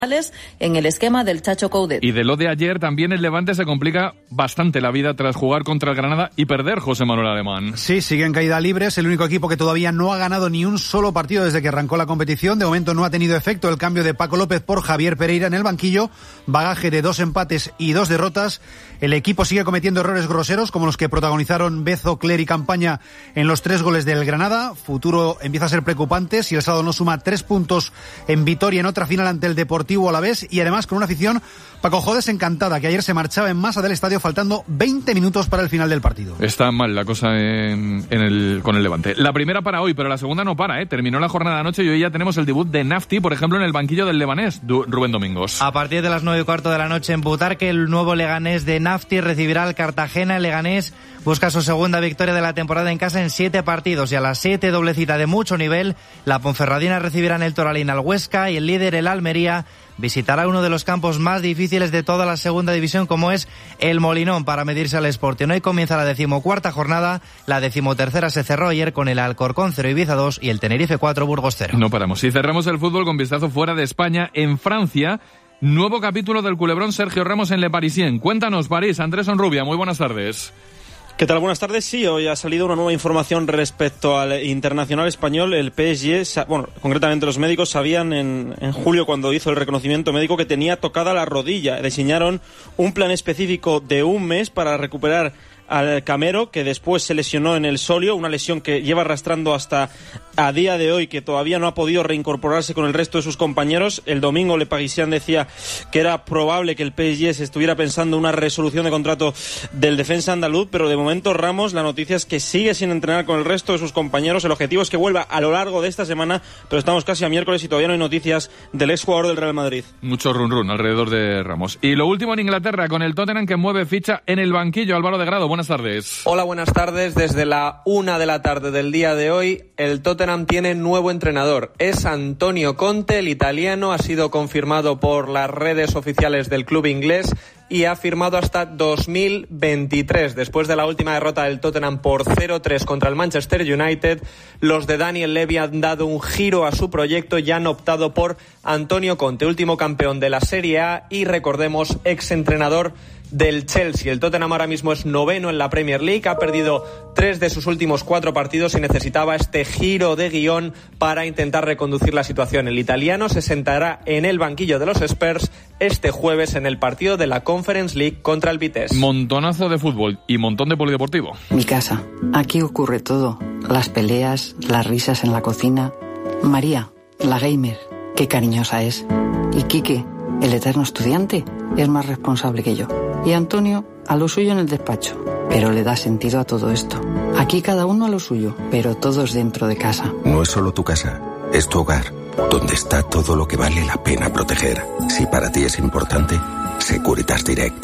en el esquema del Chacho Coudet. Y de lo de ayer, también el Levante se complica bastante la vida tras jugar contra el Granada y perder, José Manuel Alemán. Sí, sigue en caída libre, es el único equipo que todavía no ha ganado ni un solo partido desde que arrancó la competición. De momento no ha tenido efecto el cambio de Paco López por Javier Pereira en el banquillo, bagaje de 2 empates y 2 derrotas. El equipo sigue cometiendo errores groseros como los que protagonizaron Bezo, Cler y Campaña en los 3 goles del Granada. Futuro empieza a ser preocupante si el sábado no suma 3 puntos en Vitoria en otra final ante el Deportivo Alavés, y además con una afición Paco desencantada, que ayer se marchaba en masa del estadio faltando 20 minutos para el final del partido. Está mal la cosa con el Levante. La primera para hoy, pero la segunda no para, ¿eh? Terminó la jornada anoche y hoy ya tenemos el debut de Nafti, por ejemplo, en el banquillo del Leganés, Rubén Domingos. A partir de las 9:15 de la noche en Butarque, el nuevo Leganés de Nafti recibirá al Cartagena. El Leganés busca su segunda victoria de la temporada en casa en 7 partidos, y a las 7, doble cita de mucho nivel. La Ponferradina recibirá en el Toralín al Huesca, y el líder, el Almería, visitará uno de los campos más difíciles de toda la segunda división, como es el Molinón, para medirse al Sporting. Hoy comienza la 14ª jornada, la 13ª se cerró ayer con el Alcorcón 0, Ibiza 2 y el Tenerife 4, Burgos 0. No paramos. Y cerramos el fútbol con vistazo fuera de España, en Francia. Nuevo capítulo del culebrón Sergio Ramos en Le Parisien. Cuéntanos, París. Andrés Onrubia, muy buenas tardes. ¿Qué tal? Buenas tardes. Sí, hoy ha salido una nueva información respecto al internacional español. El PSG, concretamente los médicos, sabían en julio, cuando hizo el reconocimiento médico, que tenía tocada la rodilla. Diseñaron un plan específico de un mes para recuperar al Camero, que después se lesionó en el solio, una lesión que lleva arrastrando hasta a día de hoy, que todavía no ha podido reincorporarse con el resto de sus compañeros. El domingo Le Parisien decía que era probable que el PSG se estuviera pensando una resolución de contrato del defensa andaluz, pero de momento Ramos, la noticia es que sigue sin entrenar con el resto de sus compañeros. El objetivo es que vuelva a lo largo de esta semana, pero estamos casi a miércoles y todavía no hay noticias del exjugador del Real Madrid. Mucho run alrededor de Ramos. Y lo último en Inglaterra, con el Tottenham que mueve ficha en el banquillo. Álvaro de Grado, buenas tardes. Hola, buenas tardes. Desde la 1 de la tarde del día de hoy, el Tottenham tiene nuevo entrenador. Es Antonio Conte, el italiano. Ha sido confirmado por las redes oficiales del club inglés y ha firmado hasta 2023. Después de la última derrota del Tottenham por 0-3 contra el Manchester United, los de Daniel Levy han dado un giro a su proyecto y han optado por Antonio Conte, último campeón de la Serie A y, recordemos, exentrenador del Chelsea. El Tottenham ahora mismo es 9º en la Premier League, ha perdido 3 de sus últimos 4 partidos y necesitaba este giro de guión para intentar reconducir la situación. El italiano se sentará en el banquillo de los Spurs este jueves en el partido de la Conference League contra el Vitesse. Montonazo de fútbol y montón de polideportivo. Mi casa. Aquí ocurre todo. Las peleas, las risas en la cocina. María, la gamer, qué cariñosa es. Y Quique, el eterno estudiante, es más responsable que yo. Y Antonio, a lo suyo en el despacho. Pero le da sentido a todo esto. Aquí cada uno a lo suyo, pero todos dentro de casa. No es solo tu casa, es tu hogar, donde está todo lo que vale la pena proteger. Si para ti es importante, Securitas Direct.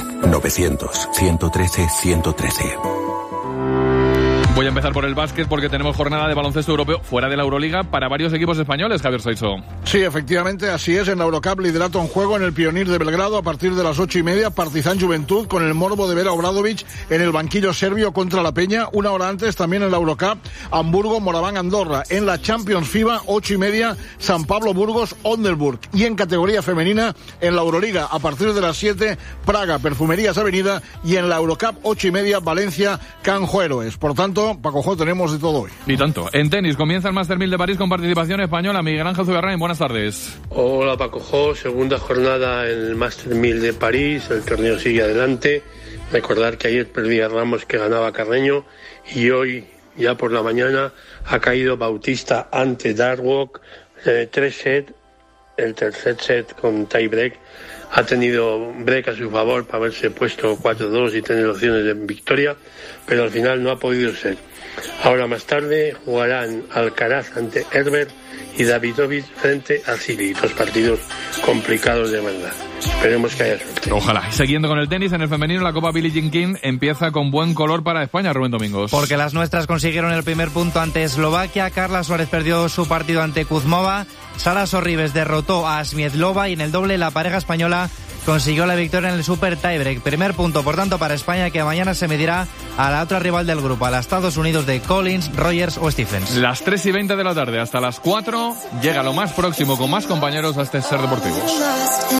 900-113-113. Voy a empezar por el básquet porque tenemos jornada de baloncesto europeo fuera de la Euroliga para varios equipos españoles, Javier Saizo. Sí, efectivamente, así es. En la Eurocup, liderato en juego en el Pionir de Belgrado a partir de las 8:30. Partizan Juventud con el morbo de ver a Obradovic en el banquillo serbio contra la Peña. Una hora antes, también en la Eurocup, Hamburgo, Moraván, Andorra. En la Champions FIBA, 8:30, San Pablo, Burgos, Oldenburg. Y en categoría femenina, en la Euroliga, a partir de las 7, Praga, Perfumerías Avenida. Y en la Eurocup, 8:30, Valencia, Canjo Héroes. Por tanto, Paco Jo, tenemos de todo hoy. Y tanto. En tenis comienza el Master 1000 de París con participación española. Miguel Ángel Zugarrain, buenas tardes. Hola Paco Jo, segunda jornada en el Master 1000 de París. El torneo sigue adelante. Recordar que ayer perdía Ramos, que ganaba Carreño, y hoy, ya por la mañana, ha caído Bautista ante Darwok. 3 sets, el tercer set con tie break. Ha tenido break a su favor para haberse puesto 4-2 y tener opciones de victoria, pero al final no ha podido ser. Ahora más tarde jugarán Alcaraz ante Herbert y Davidovich frente a Cili. 2 partidos complicados de verdad. Esperemos que haya suerte. Ojalá. Siguiendo con el tenis, en el femenino, la Copa Billie Jean King empieza con buen color para España, Rubén Domingos. Porque las nuestras consiguieron el primer punto ante Eslovaquia. Carla Suárez perdió su partido ante Kuzmova. Sara Sorribes derrotó a Smiedlova y en el doble la pareja española consiguió la victoria en el Super Tiebreak. Primer punto, por tanto, para España, que mañana se medirá a la otra rival del grupo, a los Estados Unidos de Collins, Rogers o Stephens. Las 3:20 de la tarde hasta las 4 llega lo más próximo con más compañeros a este Ser Deportivos.